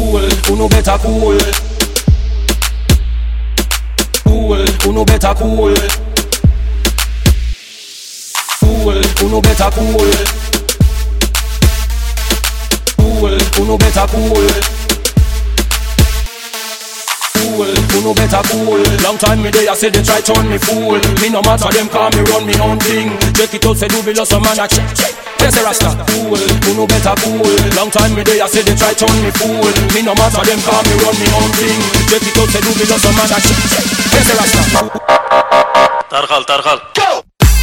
Cool, uno better cool. Cool, uno better cool. Cool, uno better cool. Cool, uno better cool. Cool, uno better cool. Long time me there, I say they try turn me fool. Me no matter them call me run me own thing. Check it out, say do below some man a check. Yes, Rasta. Cool, uno better cool. Long time me there, I say they try turn me fool. Me no matter them call me run me own thing. Check it out, say do below some man a check. Yes, Rasta. Tarqal. Go!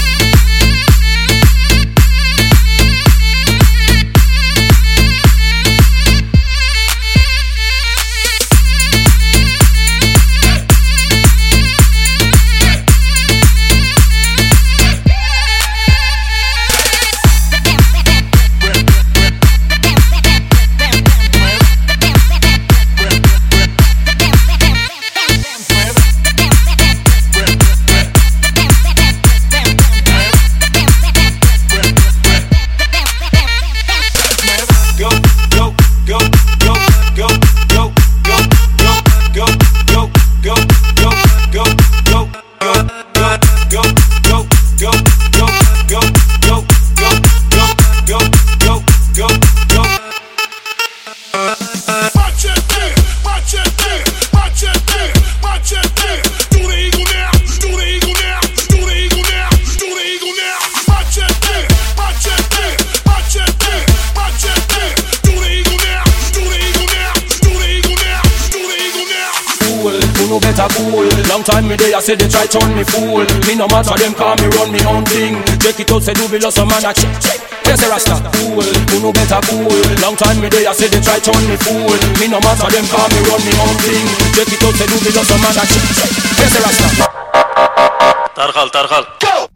Uno better cool. Long time me there, I say they try turn me fool. Me no matter them call me run me own thing. Check it out, say do below some man a check. Yes, Rasta. Cool, uno better cool. Long time me there, I say they try turn me fool. Me no matter them call me run me own thing. Check it out, say do below some man a check. Yes, Rasta. Tarqal. Go!